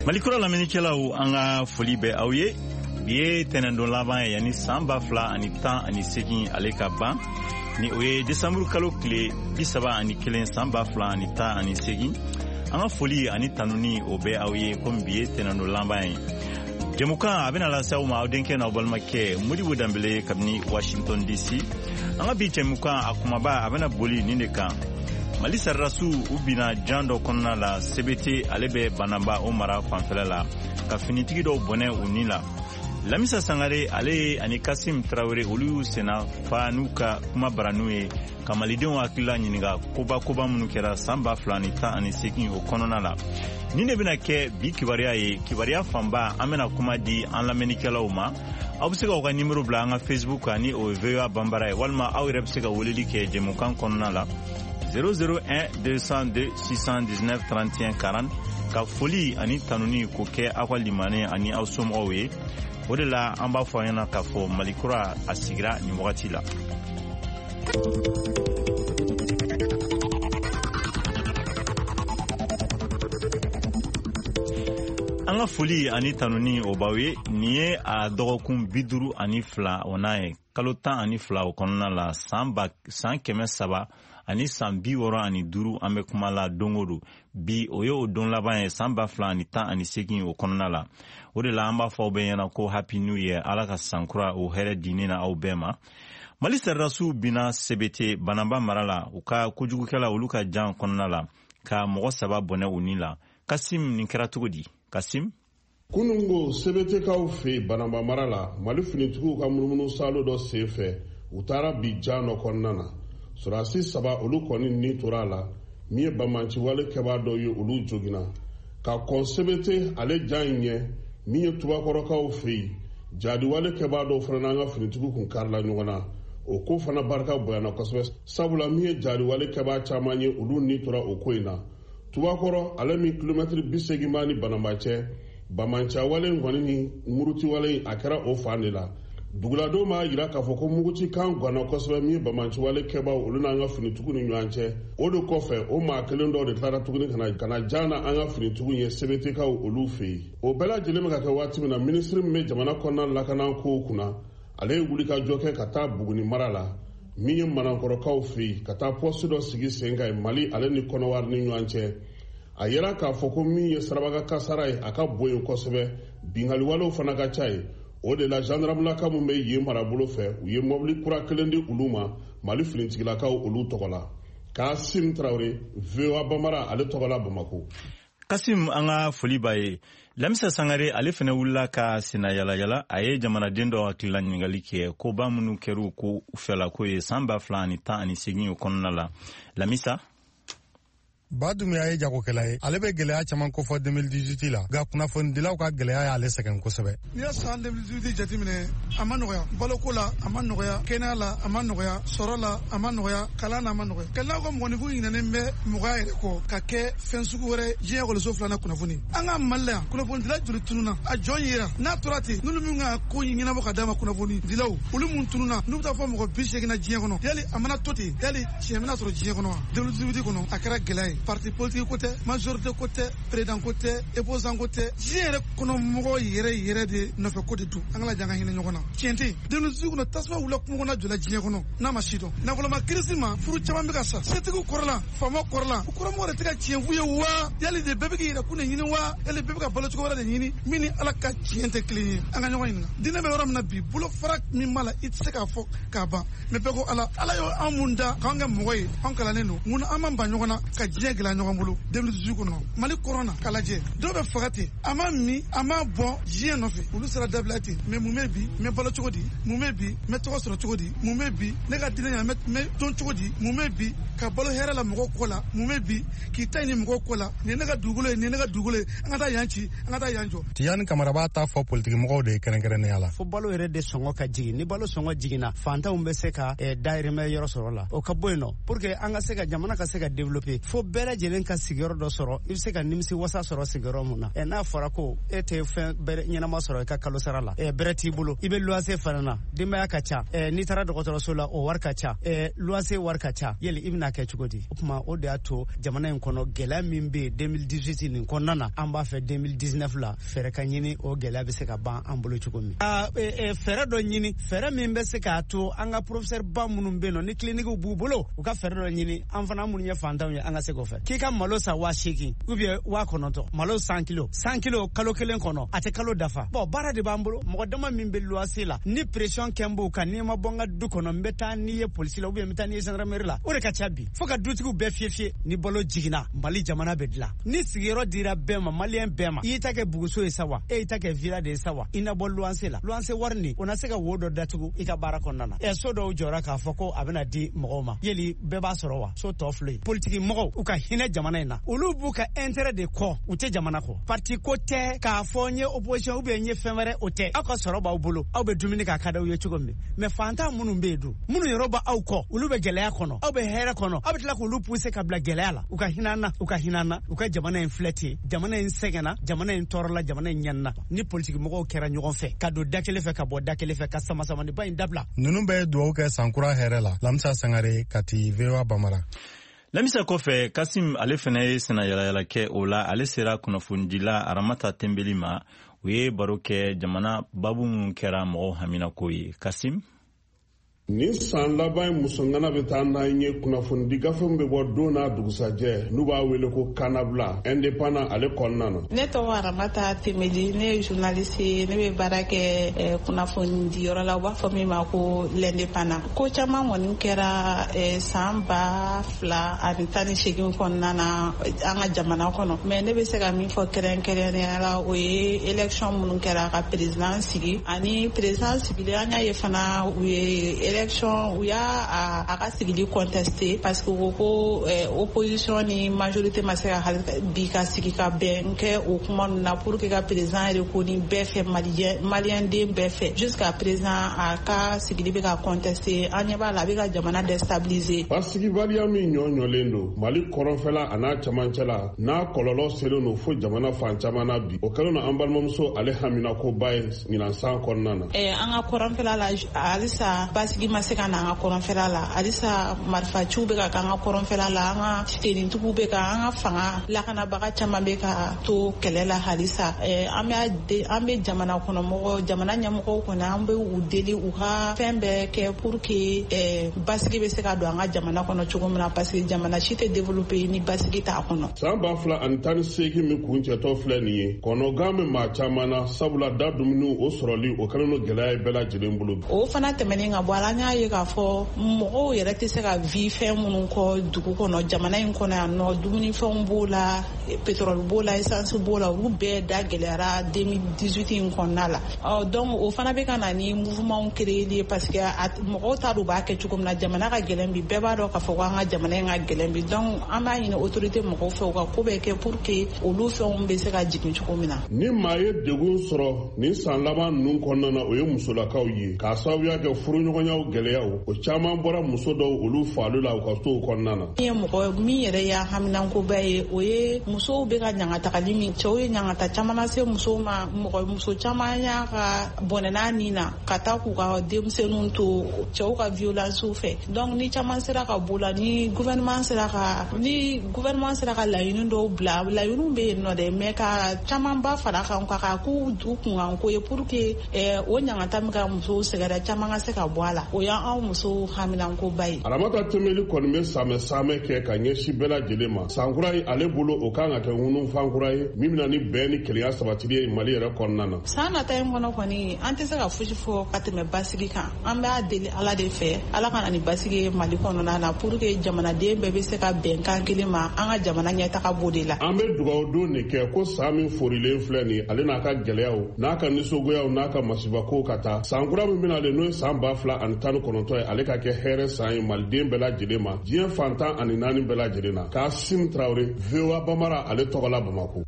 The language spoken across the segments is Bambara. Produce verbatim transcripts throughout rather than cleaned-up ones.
Malikura laminikelaw anga foli be awye biye tenendo laban yani samba fla ani tan ani segin aleka ban ni oye December kalo kle bisaba ani kelen samba fla ani tan ani segin anga foli ani tanuni obe awye kom biye tenendo laban Jemuka abena la sauma audenke na obalmake muri wudambele kabni Washington D C anga bi jemuka akumaba abena boli nineka Malisa Rasu ubina jando konna la C B T alebe banamba omara fanfela la ka finitigi do bone unila Lamisa Sangare ale ani Kasim Traoré olu sena fanuka kuma baranue kamalidon akila nyiniga koba koba munukera samba flani ta ani sekin okonona la nine bina ke bi kibaria ye kibaria famba amena kuma di an lamenikela uma abusega oga numero bla nga Facebook ani o vewa bambara walma awre busega wolili ke jemukan konna la zéro zéro un deux cent deux six cent dix-neuf trente et un quarante ka foli ani tanuni ko ke akwalimane ani awsom owe odela amba foyana ka fo Malikura asigra ni wakati la anga foli ani tanuni obawe niye a dogokun biduru ani fla onaye kalota ani fla okonna la samba san keme saba ani sambi woro ani duru ambe kumala dongoru bi oyo don laban samba fla ani ta ani segin okonna la odela amba fo be yana ko happy new year alaka sankura o here dinina au bema Malisa Rasu bina C B T banamba marala uka kujugukela uluka jan konna la ka mogo saba bone unila Kasim ninkera tugodi Kasim Kunungo C B T kaw fe banamba marala mali finitugu ka murumunu salo do sefe utara bi jano konnana surasi saba olu koni ni turala miye bamanchi wale keba do yo olu jogina ka kon C B T ale janye miye tubakoro kaw fe jadi wale keba do frananga finitugu kun karla nyogona o ko fana barka boyana kosbe sabula miye jadi wale keba chamanye olu ni tura okoina tubakoro ale mi kilometre bisegi mani banambache bamancha wale ngwani ni muruti wale akara ofanela dugulado ma yira ka foko muguti kan gwana kosbe mi bamanchi wale keba uluna nga finitugu ni nyanche odo kofe o ma kelendo declara tuguni kana kana jana anga finitugu ye C B T ka olufi o bela jeleme ka ka wati na ministry me jamana konna lakana ko kuna ale wuli ka joke kata buguni marala mi manankoro ka fi kata posto do sigi senga Mali ale ni kono war ni nyanche ayera ka foko mi sarabaga kasarai aka boyo kosbe bingali walo fana ka chai o de la gendarme la ka mu me ye marabulo fe ye mobli kura kelende uluma Mali filinti la ka ulu tokola Kasim Traoré vewa bamara ale tokola Bamako Kasim anga foli baye Lamisa Sangare ale fene wulla ka sina yala yala aye jamana dendo akila nyingali ke ko ba munu keru ko ufela ko ye samba flani ta ani segin konna la Lamisa Badum ya jago kelaye alebe gelaya chaman ko fo deux mille dix-huit la ga kuna fo ndilaw ka gelaya ya ale seken ko sebe ya san deux mille dix-huit jatimine amanoya balokola amanoya kenala amanoya sorola amanoya kalana amanoya kala ko ngoni fu ngene mbe mugaye ko kake fensugu wore je ko so flana kuna funi anga malla kuna funi dila juri tununa a jonyira na turati nulu minga ko ngina bo kadama kuna funi dilaw ulu mun tununa nubta fo mo ko bishege na je kono yali amana toti yali chemena soro je kono deux mille dix-huit kono akara gelay parti politique côté majorité côté président côté opposant côté jere kono mogo yere yere de no fe côté tout angala janga hina nyokona tienti de no zugo tasma wula ko na jola jine kono na mashido na ko ma krisima furu chama mbika sa setigo korla famo korla ko mo re tika tienfu ye wa yali de bebe ki ra kuna nyini wa yali bebe ka balo ko wala de nyini mini ala ka tiente clean anga nyokona dina be waram na bi bulo farak mi mala itseka fo ka ba me be ko ala ala yo amunda kanga mogoy ankala neno mun amamba nyokona ka jegla nyokona deux mille dix-huit kono Mali corona kalaje do be fagati ama mi ama bon jien no fe ulu sera dablati me mumebi me balo chogodi mumebi me to soro chogodi mumebi ne ga dinanya me me ton chogodi mumebi ka balo hera la moko kola mumebi ki tani moko kola ne ne ga dugule ne ne ga dugule ngata yanchi ngata yanjo tiyan kamaraba ta fo politique moko de keren keren yala fo balo here de songo ka jigi ni balo songo jigina fanta umbe seka e daire me yoro soro la o ka boyno pour que anga seka jamana ka seka développer fo be bɛɛ lajɛlen ka sigiyɔrɔ dɔ sɔrɔ i bɛ se ka nimisi wasa sɔrɔ sigiyɔrɔ mun na ɛ n'a fɔra ko e tɛ fɛn bɛrɛ ɲɛnama sɔrɔ i ka kalo sara la ɛ bɛrɛ t'i bolo i bɛ luwanse fana na denbaya ka ca ɛ n'i taara dɔgɔtɔrɔso la o wari ka ca ɛ luwanse wari ka ca yali i bɛna kɛ cogo di o tuma o de y'a to jamana in kɔnɔ gɛlɛya min bɛ yen deux mille dix-huit nin kɔnɔna na an b'a fɛ deux mille dix-neuf la fɛɛrɛ ka ɲini o gɛlɛya bɛ se ka ban an bolo cogo min a fɛɛrɛ dɔ ɲini fɛɛrɛ min bɛ se k'a to an ka professeur ba minnu bɛ yen nɔ ni clinique b'u bolo u ka fɛɛrɛ dɔ ɲini an fana minnu ye fantanw ye an ka se k'o fɛ k'i ka malo sa waa seegin ou bien waa kɔnɔntɔn malo cent kilo cent kilo kalo kelen kɔnɔ a tɛ kalo dafa bon baara de b'an bolo mɔgɔ dama min bɛ luwanse la ni pression kɛ n b'o kan n'i ma bɔ n ka du kɔnɔ n bɛ taa n'i ye polisi la ou bien n bɛ taa n'i ye gendarmerie la o de ka ca bi fo ka dutigiw bɛɛ fiyɛ fiyɛ ni balo jiginna mali jamana bɛ dilan ni sigiyɔrɔ dira bɛɛ ma maliyɛn bɛɛ ma i y'i ta kɛ buguso ye sa wa e y'i ta kɛ villa de ye sa wa i na bɔ luwanse la luwanse wari nin o na se ka wo dɔ datugu i ka baara kɔnɔna na ɛ so dɔw jɔra k'a fɔ ko a bɛna di mɔgɔw ma yeli bɛɛ b'a sɔrɔ wa so tɔ filɛ politiki mɔgɔw u ka hinɛ jamana in na olu b'u ka intérêt de kɔ u tɛ jamana kɔ parti ko tɛ k'a fɔ n ye opposition ou bien n ye fɛn wɛrɛ o tɛ aw ka sɔrɔ b'aw bolo aw bɛ dumuni k'a ka d'aw ye cogo min mais fantan minnu bɛ yen dun minnu yɔrɔ b'a aw kɔ olu bɛ gɛlɛya kɔnɔ aw bɛ hɛrɛ kɔnɔ aw bɛ tila k'olu pousser ka bila gɛlɛya la u ka hinɛ an na u ka hinɛ an na u ka jamana in filɛ ten jamana in sɛgɛnna jamana in tɔɔrɔla jamana in ɲanina ni politiki mɔgɔw kɛra ɲɔgɔn fɛ ka don da kelen fɛ ka bɔ da kelen fɛ ka sama samani ba in dabila ninnu bɛ dugawu kɛ sankura hɛrɛ la lamisa sangare kati V O A Bamara. Lamisa kɔfɛ Kasim ale fana ye sena yalayala kɛ o la ale sera kunnafonidila Aramata Tembeli ma u ye baro kɛ jamana babu minnu kɛra mɔgɔw haminako ye. Kasim nin san laban ye musongana bɛ taa n'an ye kunnafonidi gafenw bɛ bɔ don n'a dugusajɛ n'u b'a wele ko kanabila indépendant ale kɔnɔna na. Ne tɔgɔ Aramata Tembeli ne ye journaliste ye ne bɛ baara kɛ eh, kunnafonidi yɔrɔ la u b'a fɔ min ma ko l'indépendant ko caman kɔni kɛra eh, san ba fila ani tan ni seegin kɔnɔna na an ka jamana kɔnɔ mais ne bɛ se ka min fɔ kɛrɛnkɛrɛnnenya la o ye élection minnu kɛra ka président sigi ani président sigilen an y'a ye fana u ye élection u y'a a, a ka sigili contesté parce que ko ko eh, opposition ni majorité ma se ka bi ka sigi ka bɛn kɛ o kuma ninnu na pour que ka président yɛrɛ ko ni bɛɛ fɛ maliyɛn maliyɛnden bɛɛ fɛ jusqu'à présent a ka sigili bɛ ka contesté an ɲɛ b'a la a bɛ ka jamana déstabiliser. basigibaliya min ɲɔɲɔlen don mali kɔrɔnfɛla a n'a camancɛ la n'a kɔlɔlɔ selen don fo jamana fan caman na bi o kɛlen don an balimamuso ale haminakoba ye ɲinan san kɔnɔna na. Eh, an ka kɔrɔnfɛla la halisa basigi ma se ka na an ka kɔrɔnfɛla la halisa marifaciw bɛ ka kɛ an ka kɔrɔnfɛla la an ka tenitigiw bɛ ka an ka fanga lakanabaga caman bɛ ka to kɛlɛ la halisa an bɛ an bɛ jamana kɔnɔmɔgɔ jamana ɲɛmɔgɔw kɔnɔ an bɛ u deli u ka fɛn bɛɛ kɛ pour que basigi bɛ se ka don an ka jamana kɔnɔ cogo min na parce que jamana si tɛ développer ni basigi t'a kɔnɔ. san ba fila ani tan ni seegin min kuncɛtɔ filɛ nin ye kɔnɔgan bɛ maa caman na sabula da dumuniw o sɔrɔli o kɛlen don gɛlɛya ye bɛɛ lajɛlen bolo. o fana tɛmɛnen ka bɔ a la an y'a ye k'a fɔ mɔgɔw yɛrɛ tɛ se ka vi fɛn minnu kɔ dugu kɔnɔ jamana in kɔnɔ yan nɔ dumunifɛnw b'o la pétrole b'o la essence b'o la olu bɛɛ da gɛlɛyara deux mille dix-huit in kɔnɔna la ɔ donc o fana bɛ ka na ni mouvement créé parce que mɔgɔw t'a dɔn u b'a kɛ cogo min na jamana ka gɛlɛn bi bɛɛ b'a dɔn k'a fɔ ko an ka jamana in ka gɛlɛn bi donc an b'a ɲini autorité mɔgɔw fɛ u ka ko bɛɛ kɛ pour que olu fɛnw bɛ se ka jigin cogo min na. ni maa ye degun sɔrɔ nin san laban ninnu kɔnɔna na o ye musolakaw ye k'a sababuya kɛ furuɲɔgɔnyaw gɛlɛyaw o caman bɔra muso dɔw olu faalu la u ka sow kɔnɔna na. min ye mɔgɔ min yɛrɛ y'a haminankoba ye o ye musow bɛ ka ɲangatagali min cɛw ye ɲangata caman lase musow ma mɔgɔ muso caman y'a ka bɔnɛ n'a nin na ka taa k'u ka denmisɛnninw to cɛw ka violence fɛ donc ni caman sera ka b'o la ni gouvernement sera ka ni gouvernement sera ka laɲini dɔw bila laɲiniw bɛ yen nɔ dɛ mais ka caman ba fara kan ka ka k'u u kunkan ko ye pour que o ɲangata min ka musow sɛgɛrɛ caman ka se ka bɔ a la o y'anw musow haminankoba ye. Aramata Tembeli kɔni bɛ saamɛ saamɛ kɛ ka ɲɛsin bɛɛ lajɛlen ma sankura ye ale bolo o kan ka kɛ ŋununfankura ye min bɛna ni bɛn ni kelenya sabatili ye Mali yɛrɛ kɔnɔna na. san nata in kɔnɔ kɔni an tɛ se ka fosi fɔ ka tɛmɛ basigi kan an b'a deli Ala de fɛ Ala ka na ni basigi ye Mali kɔnɔna na pour que jamanaden bɛɛ bɛ se ka bɛnkan kelen ma an ka jamana ɲɛtaga b'o de la. an bɛ dugawu don de kɛ ko san min forilen filɛ nin ale n'a ka gɛlɛyaw n'a ka nisɔngoyaw n'a ka masibakow ka taa sankura min bɛna ale n'o ye san ba fila ani tan ni kɔnɔntɔn ye ale ka kɛ hɛrɛ san ye maliden bɛɛ lajɛlen ma diɲɛ fantan ani naani bɛɛ lajɛlen na. Kasim Traoré V O A Bamara ale tɔgɔ la Bamako.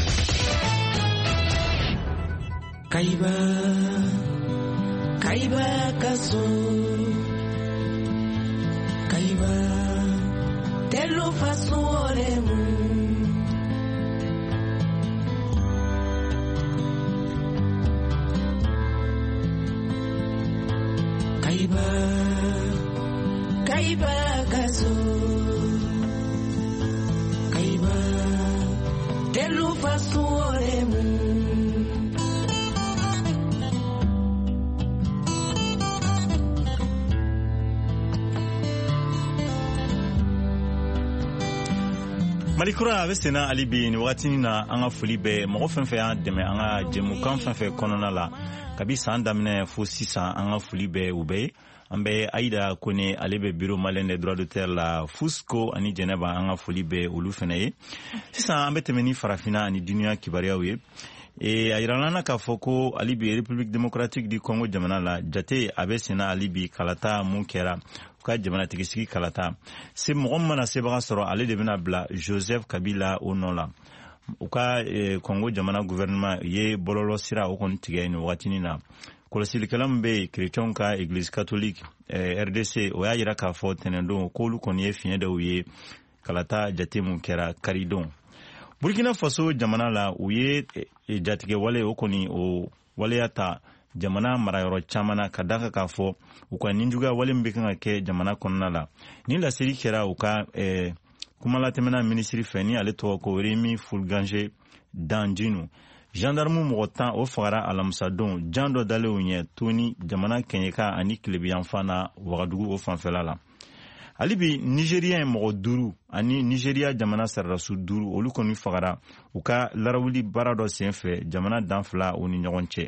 Kaiba Kaiba kaso Kaiba telo faso oremo Kaiba, Kaiba kaso, Kaiba, telu fasuoremu. Malikura a bɛ senna hali bi ni wagati na an ka foli bɛ mɔgɔ fɛn fɛn y'an dɛmɛ an ka jɛmukan fɛn fɛn kɔnɔna la kabi san daminɛ fo sisan an ka foli bɛ u bɛ an bɛ Aïda Kone ale bɛ bureau malien des droits d'auteur la Fusco ani Jɛnɛba an ka foli bɛ olu fɛnɛ ye sisan an bɛ tɛmɛ ni farafinna ani dunuya kibaruyaw ye e a yirala na k'a fɔ ko hali bi République démocratique du Congo jamana la jate a bɛ senna hali bi kalata mun kɛra ka jamanatigi sigi kalata se mɔgɔ mana sebaga sɔrɔ ale de bɛna bila Joseph Kabila o nɔ la u ka Congo jamana gouvernement ye bɔlɔlɔ sira o kɔni tigɛ ni wagati na kɔlɔsilikɛla min bɛ chrétien ka église catholique R D C o y'a yira k'a fɔ tɛnɛndon k'olu kɔni ye fiɲɛ dɔw ye kalata jate mun kɛra karidon Burkina Faso jamana la u ye jatigɛ wale o kɔni o waleya ta jamana marayɔrɔ caman na ka daka k'a fɔ u ka ninjuguya wale min bɛ kan ka kɛ jamana kɔnɔna la ni laseli kɛra u ka eh, kumalatɛmɛna minisiri fɛ ni ale tɔgɔ ko Rémi Fulganger Danjinu gendarme mɔgɔ tan o fagara alamisadon jan dɔ dalen u ɲɛ toni jamana kɛɲɛka ani kilebiyanfan na Wagadugu o fanfɛla la hali bi Nigérien mɔgɔ duuru ani Nigeria jamana sararasu duuru olu kɔni fagara u ka larawuli baara dɔ senfɛ jamana dan fila u ni ɲɔgɔn cɛ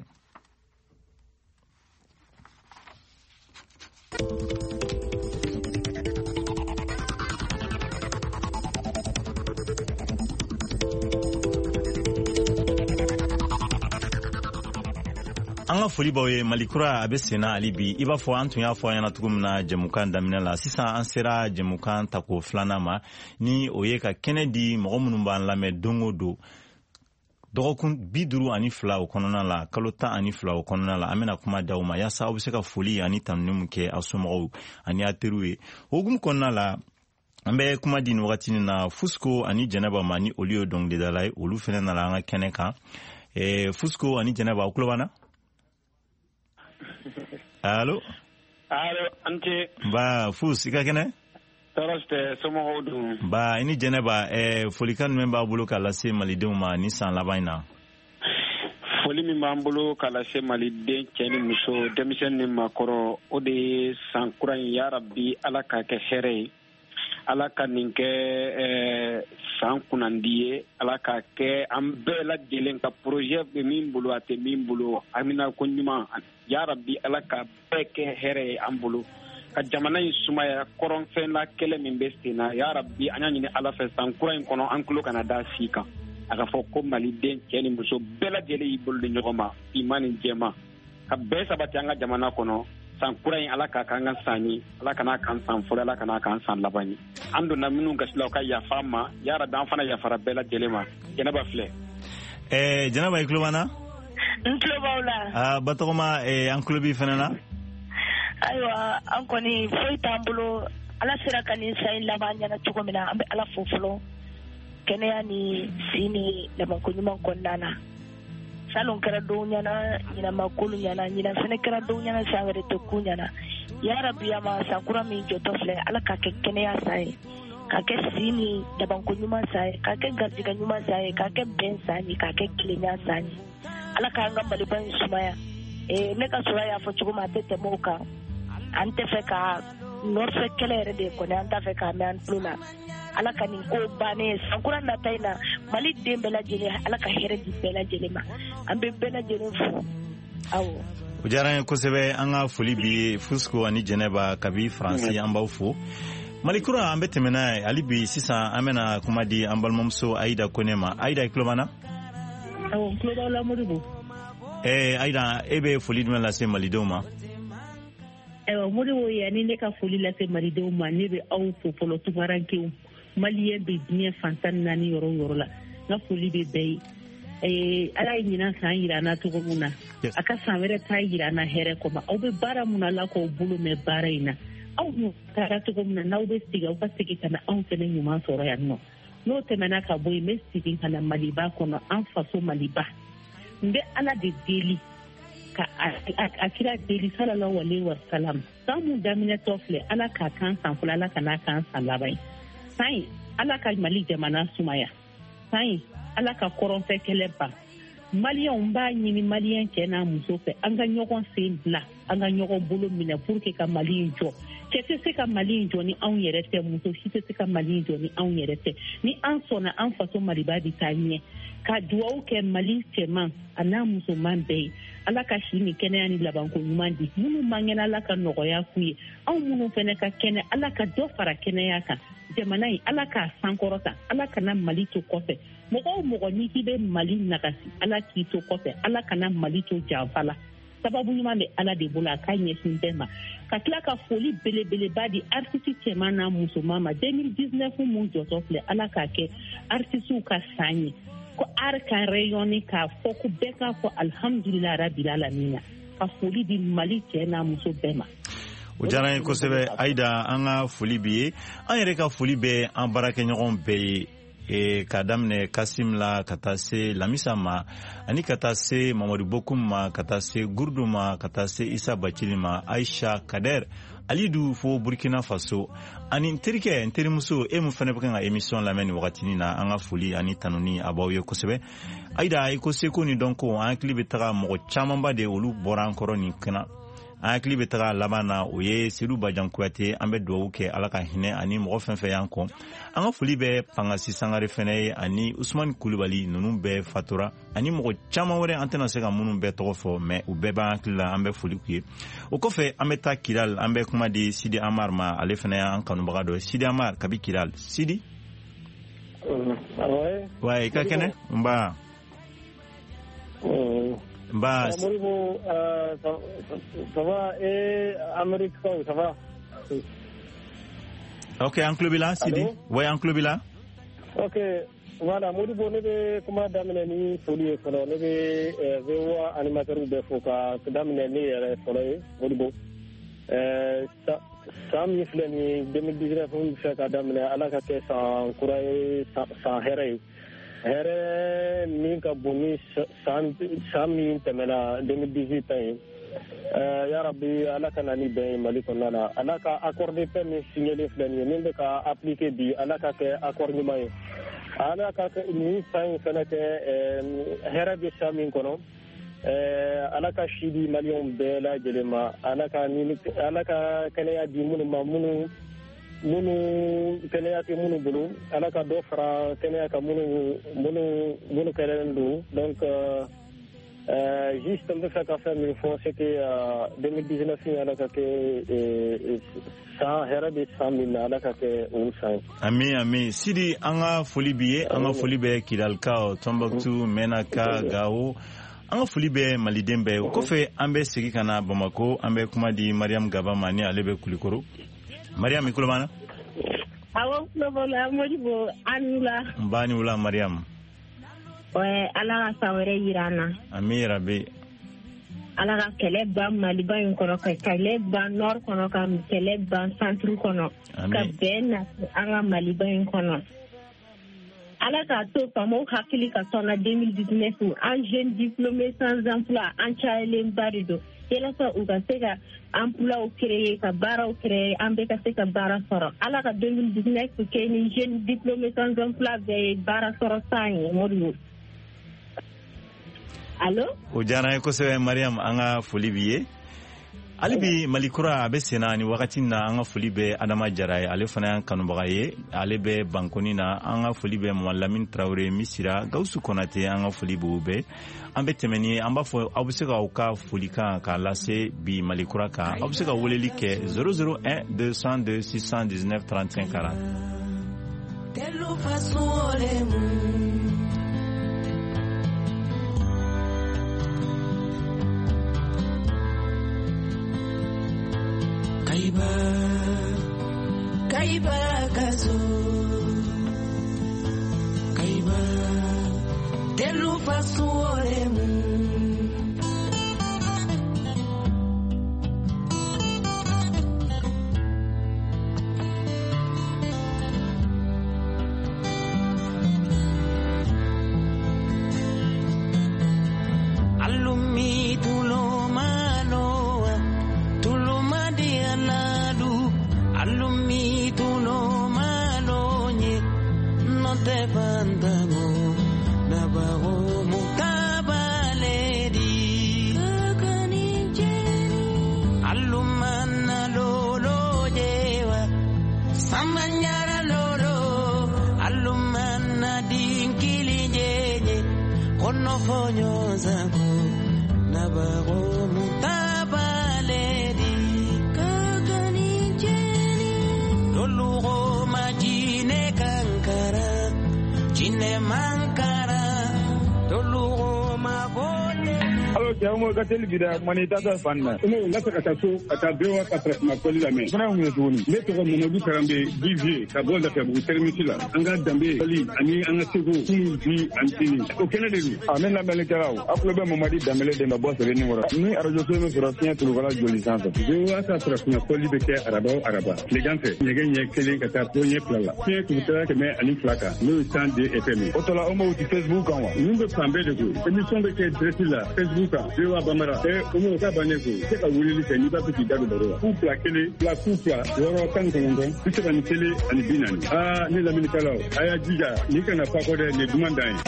an ka foli baw ye Malikura a bɛ senna hali bi i b'a fɔ an tun y'a fɔ an ɲɛna cogo min na jɛmukan daminɛ la sisan an sera jɛmukan tako filanan ma ni o ye ka kɛnɛ di mɔgɔ minnu b'an lamɛn don o don dɔgɔkun bi duuru ani fila o kɔnɔna la kalo tan ani fila o kɔnɔna la an bɛna kuma d'aw ma yaasa aw bɛ se ka foli ani tanuni min kɛ aw somɔgɔw ani aw teriw ye o hukumu kɔnɔna la an bɛ kuma di nin wagati na Fusco ani Jɛnɛba ma ni olu ye dɔnkilidala ye olu fɛnɛ nana an ka kɛnɛ kan Fusco ani Jɛnɛba aw tulo b'an na Allo Allo ante ba Fus i ka kɛnɛ tɔɔrɔ somɔgɔw dun ba i ni Jɛnɛba eh, folikan jumɛn b'a bolo k'a lase malidenw ma ni san laban in na foli min b'an bolo k'a lase maliden cɛ ni muso denmisɛn ni maakɔrɔ o de ye san kura in yarabi ala k'a kɛ hɛrɛ ye ala ka nin kɛ eh, san kunnandi ye ala k'a kɛ an bɛɛ lajɛlen ka projet bɛ min bolo a tɛ min bolo amina ko ɲuman yarabi ala ka bɛɛ kɛ hɛrɛ ye an bolo ka jamana in sumaya kɔrɔnfɛn la kɛlɛ min bɛ sen na yarabi an y'a ɲini ala fɛ san kura in kɔnɔ an tulo kana da si kan a ka fɔ ko maliden cɛ ni muso bɛɛ lajɛlen y'i bolo di ɲɔgɔn ma iman ni jɛma ka bɛɛ sabati an ka jamana kɔnɔ san kura in ala k'a k'an ka san ye ala kana k'an san fɔlɔ ala kana k'an san laban ye an donna minnu gasilaw ka yafa ma yarabi an fana yafara bɛɛ lajɛlen ma Jɛnɛba filɛ eh Jɛnɛba i tulo b'an na n tulo b'aw la ah ba tɔgɔma eh an tulo b'i fɛnɛ na ayiwa an kɔni foyi t'an bolo ala sera ka nin san in laban ɲɛna cogo min na an bɛ ala fo fɔlɔ kɛnɛya ni si ni labanko ɲuman kɔnɔna na salon kɛra dɔw ɲɛna ɲinamakolu ɲɛna ɲina fɛnɛ kɛra dɔw ɲɛna san wɛrɛ tɛ ku ɲɛna yarabi ama sankura min jɔtɔ filɛ ala k'a kɛ kɛnɛya san ye k'a kɛ si ni labanko ɲuman san ye k'a kɛ garijɛgɛ ɲuman san ye k'a kɛ bɛn san ye k'a kɛ tilenya san ye ala k'an ka maliba in sumaya ee ne ka sɔrɔ y'a fɔ cogo min a tɛ tɛmɛ o kan an tɛ fɛ ka nɔfɛ kɛlɛ yɛrɛ de kɔni an t'a fɛ k'a mɛn an tulo la ala ka nin ko bannen sankura nata in na mali den bɛɛ lajɛlen ala ka hɛrɛ di bɛɛ lajɛlen ma an bɛ bɛɛ lajɛlen fo awɔ o diyara n ye kosɛbɛ an ka foli bi Fusco ani Jɛnɛba kabi faransi an b'aw fo Malikura an bɛ tɛmɛ n'a ye hali bi sisan an bɛna kuma di an balimamuso Aïda Kone ma Aïda i tulo b'an na awɔ n tulo b'aw la Modibo eh Aïda e bɛ foli jumɛn lase malidenw ma ayiwa Modibo yanni ne ka foli lase malidenw ma ne bɛ aw fo fɔlɔ tumarankew maliyɛn bɛ diɲɛ fantan naani yɔrɔ yɔrɔ la n ka foli bɛ bɛɛ ye ala ye ɲinan san jira an na cogo min na a ka san wɛrɛ ta jira an na hɛrɛ kɔma aw bɛ baara min na ala k'aw bolo mɛn baara in na aw taara cogo min na n'aw bɛ sigi aw ka segin ka na anw fɛnɛ ɲuman sɔrɔ yan nɔ n'o tɛmɛna ka bɔ yen n bɛ segin ka na maliba kɔnɔ an faso maliba n bɛ ala de deli ka a kira deli sallallahu alaihi wasallam samu daminɛ tɔ filɛ ala ka kan san fɔlɔ ala ka n'a kan san laban ye san ye ala ka mali jamana sumaya san ye ala ka kɔrɔnfɛ kɛlɛ ban maliyɛnw b'a ɲini maliyɛn cɛ n'a muso fɛ an ka ɲɔgɔn sen bila an ka ɲɔgɔn bolo minɛ pour que ka mali in jɔ cɛ tɛ se ka mali in jɔ ni anw yɛrɛ tɛ muso si tɛ se ka mali in jɔ ni anw yɛrɛ tɛ ni an sɔnna an faso maliba de taa ɲɛ ka duwawu kɛ mali cɛman a n'a musoman bɛɛ ye ala ka si ni kɛnɛya ni labanko ɲuman di minnu man kɛnɛ ala ka nɔgɔya k'u ye anw minnu fɛnɛ ka kɛnɛ ala ka dɔ fara kɛnɛya kan jamana in ala k'a sankɔrɔta ala kana mali to kɔfɛ mɔgɔ o mɔgɔ n'i k'i bɛ mali nagasi ala k'i to kɔfɛ ala kana mali to janfa la sababu ɲuman bɛ ala de bolo a k'a ɲɛsin bɛɛ ma ka tila ka foli belebeleba di artiste cɛman n'a musoman ma deux mille dix-neuf mun jɔtɔ filɛ ala k'a kɛ artistes ka san ye ko art ka rayonner k'a fɔ ko bɛɛ k'a fɔ alhamdulilahi rabil alamina ka foli di mali cɛ n'a muso bɛɛ ma. O diyara n ye kosɛbɛ Aida, an ka foli b'i ye an yɛrɛ ka foli bɛ an baarakɛɲɔgɔn bɛɛ ye e ka daminɛ Kasim la ka taa se Lamisa ma ani ka taa se Mamadu Bokum ma ka taa se Gurdu ma ka taa se Isa Bacili ma Aisha Kader Alidu fo Burkina Faso ani n terikɛ n terimuso e mun fɛnɛ bɛ kan ka émission lamɛn ni wagatinin na an ka foli ani tanuni a b'aw ye kosɛbɛ Aida i ko seko ni dɔnko an hakili bɛ taga mɔgɔ camanba de olu bɔra an kɔrɔ nin kana an hakili bɛ taga laban na o ye Seydou Badian Kuyate an bɛ dugawu kɛ ala ka hinɛ ani mɔgɔ fɛn fɛn y'an kɔ an ka foli bɛ Pangasi Sangare fɛnɛ ye ani Usmani Kulubali ninnu bɛɛ fatura ani mɔgɔ caman wɛrɛ an tɛna se ka minnu bɛɛ tɔgɔ fɔ mais u bɛɛ b'an hakili la an bɛ foli k'u ye o kɔfɛ an bɛ taa Kidal an bɛ kuma di Sidi Amar ma ale fɛnɛ y'an kanubaga dɔ ye Sidi Amar kabi Kidal Sidi wa i ka kɛnɛ n ba Bah, ça va et Amérique ça va. Ok, en club là, Sidi. Oui, en club là. Ok, voilà. Modibo ne be kuma damine ni foli folo ne be vewa animateur de foka damine ni yere folo Modibo. Euh ça ça mi fleni deux mille dix-neuf on fait ka damine ala ka ke sa kurai sa here. Here min ka boni sami temela deux mille dix-huit ans ya rabbi ala kana ni be mali konna la ala ka accordé permis signé flani min be ka appliquer bi ala ka ke accord ni may ala ka ke ni sang fana ke here bi sami kono ala ka shidi malion be la jelema ala ka ni ala ka kana ya di mun ma munu munu kɛnɛya tɛ minnu bolo ala ka dɔ fara kɛnɛya ka minnu minnu minnu kɛlen don donc euh, juste n bɛ fɛ ka fɛn min fɔ c'est que deux mille dix-neuf ala ka kɛ san hɛrɛ bɛ san min na ala ka kɛ o san ye. Ami ami Sidi an ka foli b'i ye an ka foli bɛ Kidalikaw Tombouctou Menaka Gao an ka foli bɛ maliden bɛɛ o kɔfɛ an bɛ segin ka na Bamako an bɛ kuma di Mariam Gaba ma ni ale bɛ Kulikoro. Mariam Ikulomana. Awo kulobola Modibo anula. Mbani ula Mariam. Ouais, ala ka sawere yirana. Ami Rabbi. Ala ka kɛlɛ ban Maliba in kɔnɔ ka kɛlɛ ban Nord kɔnɔ ka kɛlɛ ban Centre kɔnɔ ka bɛn na an ka Maliba in kɔnɔ. Ala ka to faamaw hakili ka sɔnna deux mille dix-neuf an jeune diplômé sans emploi an cayalenba de don. Yalasa u ka se ka emploi créer ka baaraw créer an bɛɛ ka se ka baara sɔrɔ ala ka deux mille dix-neuf kɛ ni jeune diplômé sans emploi bɛɛ ye baara sɔrɔ san ye Modibo. Allo o diyara n ye kosɛbɛ Mariam an ka foli b'i ye hali bi Malikura a bɛ senna ni wagati na an ka foli bɛ Adama Jara ye ale fana y'an kanubaga ye ale bɛ Bankoni na an ka foli bɛ Mamadu Lamini Traoré Misira Gawusu Konate an ka foli b'u bɛɛ an bɛ tɛmɛ ni an b'a fɔ aw bɛ se ka aw ka foli kan k'a lase bi Malikura kan aw bɛ se ka weleli kɛ zéro zéro un deux cent deux six cent dix-neuf trente-cinq quarante. Kaiba, Kaiba kazo, Kaiba, telu fasuoremu. Alumi tulo nyozago nabago mutabaledi kagani jeni dolugo majine kankara jine mankara dolugo mabole. Alors jamu ka teli bida mani tata fanna ino ngata kata so kata bewa kata makoli la men fana ngwe tuni ne to mo du karambe divie ka bolda ka bu termitila anga dambe ali ani anga sego kumbi antini o kenade du amen la mele karaw aplo be mo madi damele de ma boss reni wora ni arajo so me fura tiens to wala joli sansa bewa ka tra makoli be ke araba araba le gante nyege nye kele kata to nye plala tiens to tra ke me ani flaka no stand de fm otola o mo ti facebook anwa ni be pambe de ko emission be ke dresila facebook Dewa Bamara, eh, comment ça va n'est-ce pas? C'est pas vous les laisser, ni pas petit gars de l'eau. Pour plaquer, la coupe, l'euro quand on entend, puis c'est un télé, un binan. Ah, ni la minicala, aya diga, ni qu'on a pas codé, ni demandant.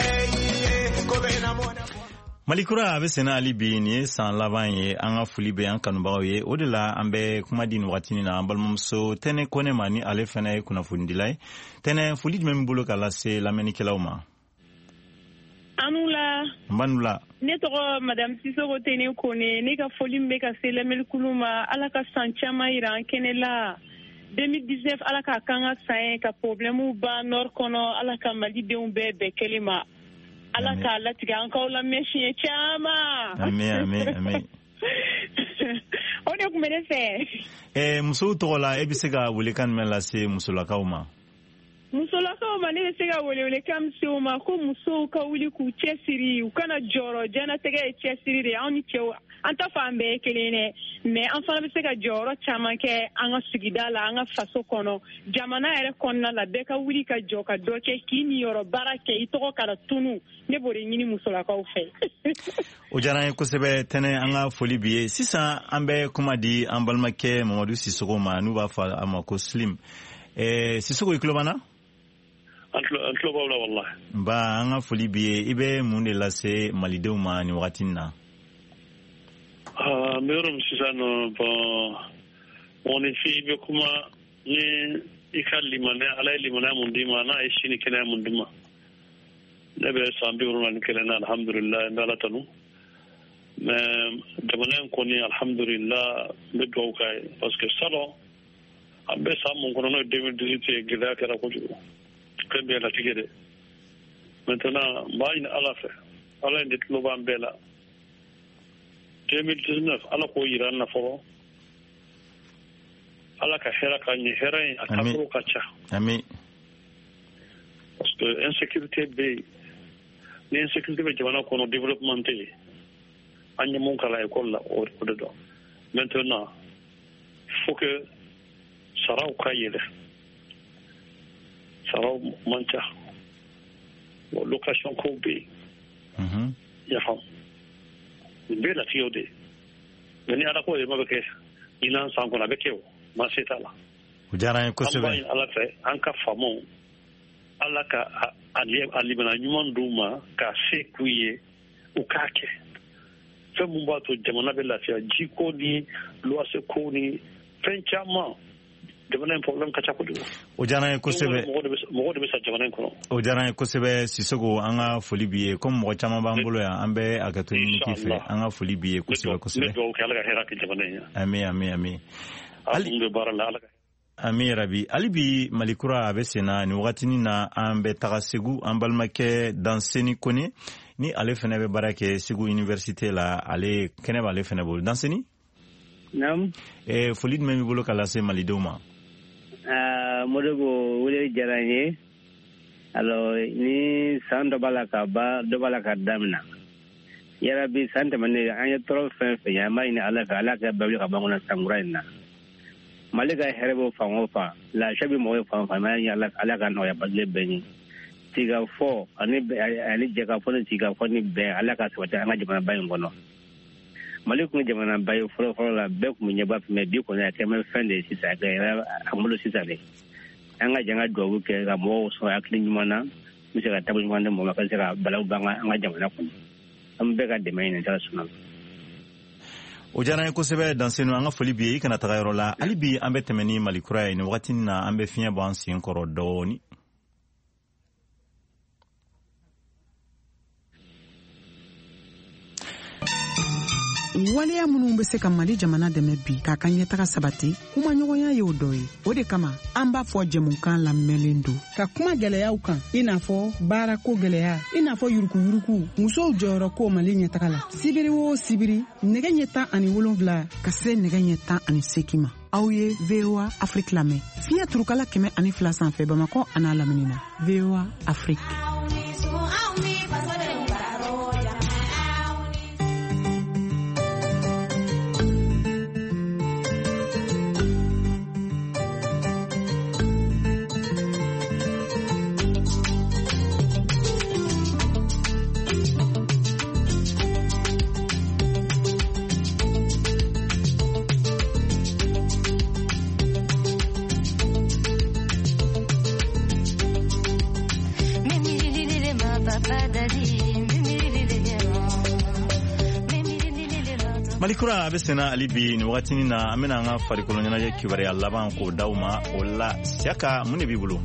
Malikura abe sena ali bi ni san laban ye an ga fuli be an kanubaw ye o de la an bɛ kuma di nin wagati na an balimamuso tɛnɛ kɔnɛ ma ni ale fɛnɛ ye kunnafondila ye tɛnɛ foli jumɛn bɛ bolo ka lase lamɛnnikɛlaw ma. Anula. Manula. Ne tɔgɔ Madame Sisoko Tene Kone, ne ka foli bɛ ka se lamɛnnikulu ma, Ala ka san caman yira an kɛnɛ la. deux mille dix-neuf Ala ka kan ka san ye ka problème ba Nord kɔnɔ, Ala ka Malidenw bɛɛ bɛn kelen ma. Ala ka latigɛ an kaw lamɛn siɲɛ caman. Amen, amen, amen. O de tun bɛ ne fɛ. Eh, musow tɔgɔ la, e bɛ se ka welekan jumɛn lase musolakaw ma? Musolakaw ma ne bɛ se ka welewelekan min se u ma ko musow ka wuli k'u cɛsiri u kana jɔyɔrɔ diɲɛnatigɛ ye cɛsiri de anw ni cɛw an ta fan bɛɛ ye kelen dɛ mais an fana bɛ se ka jɔyɔrɔ caman kɛ an ka sigida la an ka faso kɔnɔ jamana yɛrɛ kɔnɔna la bɛɛ ka wuli ka jɔ ka dɔ kɛ k'i niyɔrɔ baara kɛ i tɔgɔ kana tunu ne b'o de ɲini musolakaw fɛ. O diyara n ye kosɛbɛ tɛnɛ an ka foli bi ye sisan an bɛ kuma di an balimakɛ Mamadu Sisoko ma n'u b'a fɔ a ma ko Slim eh, Sisoko i tulo b'an na? An tulo b'aw la wallahi. Ba an ka foli bi ye i bɛ mun de lase malidenw ma nin wagati na? Ah, mero msisano bon on fi be kuma ni ikal limane ala limane mundima na ishini kena mundima nabe sambi uruna kena alhamdulillah ndala tanu me damanen koni alhamdulillah be do kay parce que salo ambe samu kono no deux mille dix-huit gida kara ko ju kembe la tigede maintenant ba ina ala fe ala ndit lo bambela deux mille dix-neuf ala ko yira na foro ala ka hera ka ni hera a kafro ka cha amen parce que insécurité be ni insécurité be jamana ko no développement té anya mon kala école la o de do maintenant faut que sarau ka yele sarau mancha location ko be mhm ya fam be la fiode ni ala ko e mabake ina san ko na bekeo ma setala ujara ko sebe ala fe an ka famo ala ka ali ali bana nyumon duma ka sekuye ukake fe mumba to jamana be la fia jiko ni lo ase ko ni fenchama jamana problem ka chako do ujara ko sebe mo de be sa jamana ko ujara ko sebe Sisoko an ka foli biye comme mo chama bambulo ya ambe agato ni kife an ka foli biye ko sebe ko sebe amen amen amen ali amin rabi ali bi Malikura abe sena ni wagati ni na an bɛ taga Segu an balimakɛ Danseni Kone ni ale fɛnɛ bɛ baara kɛ Segu université la ale kɛnɛ b'ale fɛnɛ bolo Danseni naam eh foli jumɛn b'i bolo ka lase malidenw ma ah Modibo wele diyara n ye alors ni san dɔ b'a la ka ba dɔ b'a la ka damina yarabi san tɛmɛnen an ye tɔɔrɔ fɛn fɛn ye an b'a ɲini ala fɛ ala ka bɛɛ wuli ka bɔ an kɔnɔ sankura in na Mali ka hɛrɛ b'o fan o fan lafiya bɛ mɔgɔw fan o fan an b'a ɲini ala ka nɔgɔya bajɛ bɛɛ ye sigafɔ ani ani jɛkafɔ ni sigafɔ ni bɛn ala ka sabati an ka jamanaba in kɔnɔ Mali kun ye jamanaba ye fɔlɔ fɔlɔ la bɛɛ kun bɛ ɲɛba fɛ mɛ bi kɔni a kɛmɛ fɛn de ye sisan a kɛra a bolo sisan de an ka jan ka duwawu kɛ ka mɔgɔw sɔrɔ hakili ɲuman na n bɛ se ka taabolo ɲuman di mɔgɔ ma ka se ka balawu b'an ka an ka jamana kɔnɔ an bɛɛ ka dɛmɛ ɲini tɛ sɔnna o diyara n ye kosɛbɛ Danseni an ka foli bi ye i kana taga yɔrɔ la hali bi an bɛ tɛmɛ ni Malikura ye nin wagati na an bɛ fiɲɛ bɔ an sen kɔrɔ dɔɔni waleya minnu be se ka Mali jamana dɛmɛ bi k'a ka ɲɛtaga sabati kuma ɲɔgɔnya ye o dɔ ye. O de kama an b'a fɔ jɛmukan lamɛnlen don ka kuma gɛlɛyaw kan i n'a fɔ baarako gɛlɛya, i n'a fɔ yurukuyuruku, musow jɔyɔrɔ ko Mali ɲɛtaga la. Sibiri o sibiri nɛgɛ ɲɛ tan ani wolonwula ka se nɛgɛ ɲɛ tan ani seegin ma. Aw ye V O A Afrique lamɛn fiɲɛ turukala kɛmɛ ani fila sanfɛ Bamakɔ a n'a lamini na. V O A Afrique. Malikura a bɛ senna hali bi nin wagatinin na an bɛna an ka farikolo ɲɛnajɛ kibaruya laban k'o d'aw ma o la Siyaka mun de b'i bolo?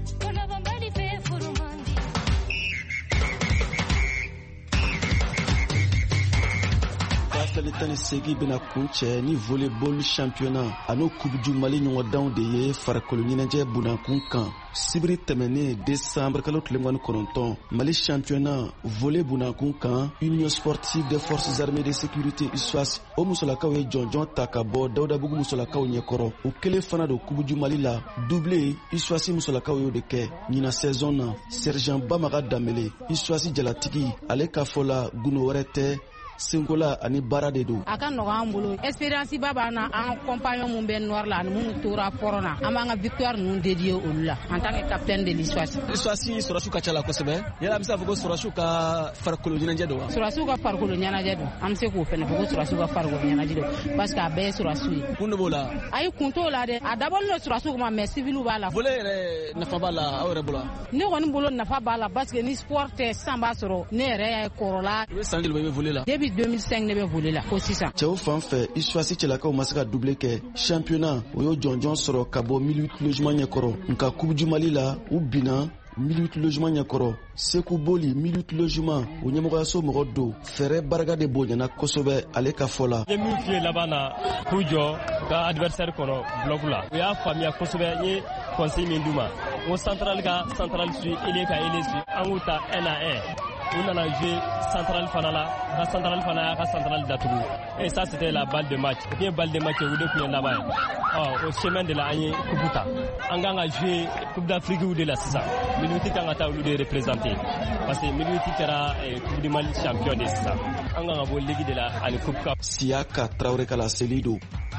Tali tan ni seegin bɛna kun cɛ ni volleyball championnat ani coupe du Mali ɲɔgɔndanw de ye farikolo ɲɛnajɛ bunakun kan. Sibiri tɛmɛnen décembre kalo tile mugan ni kɔnɔntɔn Mali championnat volley bunakun kan Union sportive des forces armées de sécurité U S A S o musolakaw ye jɔnjɔn ta ka bɔ Dawudabugu musolakaw ɲɛkɔrɔ. U kelen fana don coupe du Mali la doublé U S A S musolakaw y'o de kɛ ɲina saison na. Sergent Bamaga Damele U S A S jalatigi ale ka fɔ la gundo wɛrɛ tɛ Singola ani baara de don. A ka nɔgɔ an bolo expérience ba b'an na an compagnon mun bɛ nord la ani minnu tora port na an b'an ka victoire ninnu dédié olu la en tant que capitaine de l'U S A S. U S A S sɔrɔsiw ka ca la kosɛbɛ yala an bɛ se k'a fɔ ko sɔrɔsiw ka farikolo ɲɛnajɛ don wa? Sɔrɔsiw ka farikolo ɲɛnajɛ don an bɛ se k'o fɛnɛ fɔ ko sɔrɔsiw ka farikolo ɲɛnajɛ don parce que a bɛɛ ye sɔrɔsiw ye. Mun de b'o la? Ayi kun t'o la dɛ a dabɔlen don sɔrɔsiw kama mais civil b'a la. Volley yɛrɛ nafa b'a la aw yɛrɛ bolo? Ne kɔni bolo nafa b'a la parce que ni sport tɛ sisan b'a sɔrɔ ne yɛrɛ kɔrɔla. I bɛ san joli bɔ i bɛ volley la? Depuis deux mille cinq ne bɛ volley la ko sisan. Cɛw fan fɛ U S A S cɛlakaw ma se ka doublé kɛ championnat o y'o jɔnjɔn sɔrɔ ka bɔ mille huit logement ɲɛkɔrɔ nka coupe du Mali la u binna mille huit logement ɲɛkɔrɔ. Seku Boli mille huit logement o ɲɛmɔgɔyaso mɔgɔ don fɛrɛ barika de bonyana kosɛbɛ ale ka fɔ la. N ye min f'i ye laban na k'u jɔ ka adversaire kɔnɔ bloc la u y'a faamuya kosɛbɛ n ye conseil min d'u ma n ko central ka central su ailier ka ailier su an k'u ta un à un. U nana jouer central fana la ka central fana y'a ka central datugu et ça c'était la balle de match o tun ye balle de match ye o de tun ye laban ye ɔ o chemin de la an ye coupe ta an kan ka jouer coupe d'Afrique de la sisan Minuti kan ka taa olu de représenter parce que Minuti kɛra coupe du Mali champion de sisan an kan ka bɔ ligue de la ani coupe cup. Siyaka Traoré kala seli don.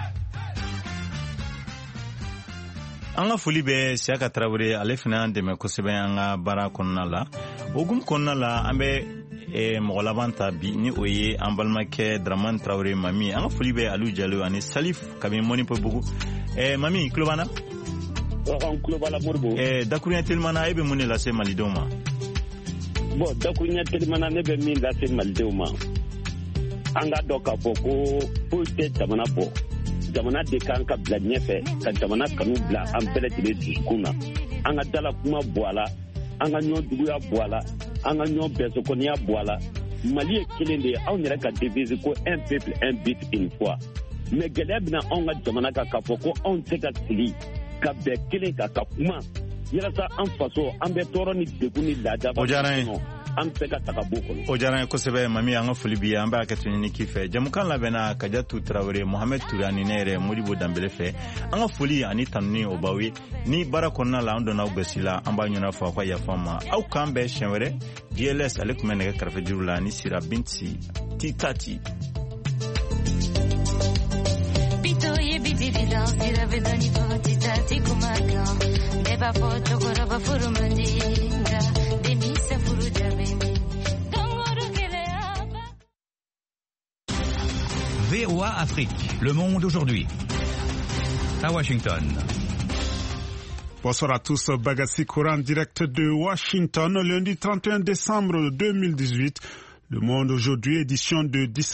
An ka foli bɛ Siyaka Traoré ale fana y'an dɛmɛ kosɛbɛ an ka baara kɔnɔna la. O hukumu kɔnɔna la an bɛ mɔgɔ laban ta bi ni o ye an balimakɛ Dramane Traoré Mami. An ka foli bɛ Aliou Diallo ani Salif kabini Mɔnipobugu. Mami tulo b'an na? N tulo b'a la Modibo. Dakuruɲɛ telimana e bɛ mun de lase malidenw ma? Bon dakuruɲɛ telimana ne bɛ min lase malidenw ma an ka dɔn k'a fɔ ko foyi tɛ jamana bɔ. Jamana de kan ka bila ɲɛfɛ ka jamana kanu bila an bɛɛ lajɛlen dusukun na an ka dala kuma bɔ a la an ka ɲɔgɔn juguya bɔ a la an ka ɲɔgɔn bɛnsokɔniya bɔ a la Mali ye kelen de ye anw yɛrɛ ka devise ko un peuple un but une fois mais gɛlɛya bɛna anw ka jamana kan k'a fɔ ko anw tɛ ka sigi ka bɛn kelen kan ka kuma yalasa an faso an bɛ tɔɔrɔ ni degun ni laada o diyara n ye an bɛ se ka taga bɔ kɔnɔ. O diyara n ye kosɛbɛ Mami an ka foli b'i ye an b'a kɛ to ɲini k'i fɛ jamukan labɛnna Kajatu Traoré Mohamed Touré ani ne yɛrɛ Modibo Danbele fɛ an ka foli ani tanuni o b'aw ye ni baara kɔnɔna la an donna aw gasi la an b'a ɲɔgɔn fɔ aw ka yafa an ma aw k'an bɛɛ siɲɛ wɛrɛ D L S ale tun bɛ nɛgɛ kɛrɛfɛ juru la ani Sira Binti Titati. Bitoye bibibida sira vedani poti tati kumaga deba foto koraba furumandinga demisa furujabemi dongoro keleaba. V O A Afrique, le monde aujourd'hui. À Washington. Bonsoir à tous, Bagassi Coran, direct de Washington, lundi trente et un décembre deux mille dix-huit. Le monde aujourd'hui, édition de dix-sept